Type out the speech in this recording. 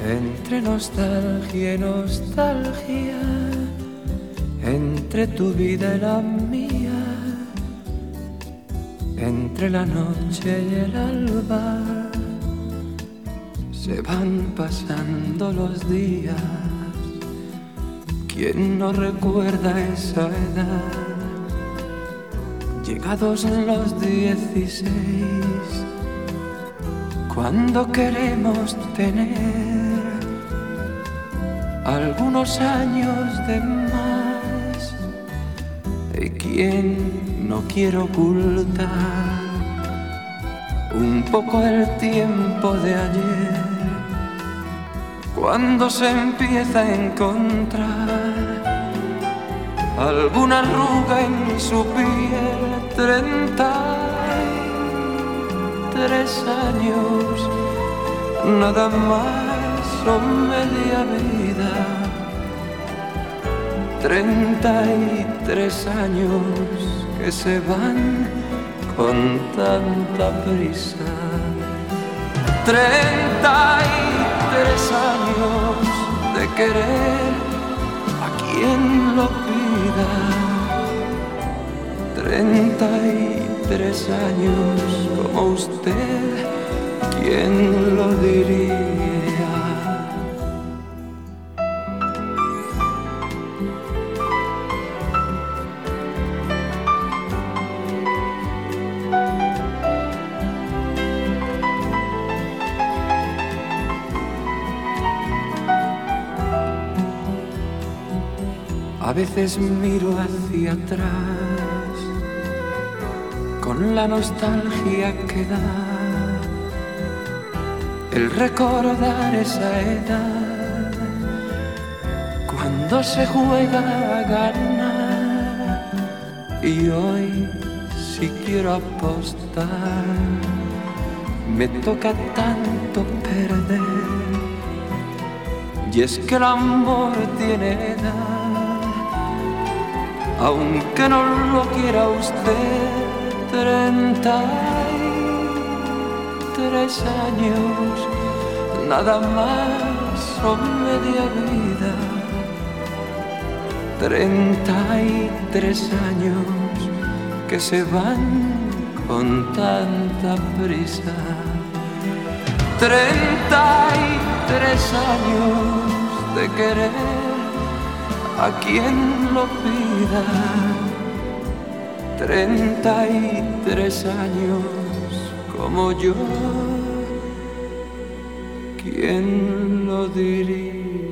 Entre nostalgia y nostalgia, entre tu vida y la mía, entre la noche y el alba, se van pasando los días. ¿Quién no recuerda esa edad? Llegados los 16, cuando queremos tener algunos años de más, y quien no quiere ocultar un poco el tiempo de ayer, cuando se empieza a encontrar alguna arruga en su piel. 33 años, nada más o media vida. 33 años que se van con tanta prisa. 33 años de querer a quien lo pida. 33 años como usted, ¿quién lo diría? A veces miro hacia atrás con la nostalgia que da el recordar esa edad, cuando se juega a ganar. Y hoy, si quiero apostar, me toca tanto perder. Y es que el amor tiene edad, aunque no lo quiera usted. 33 años, nada más o media vida. 33 años que se van con tanta prisa. 33 años de querer a quien lo pida. 33 años como yo, ¿quién lo diría?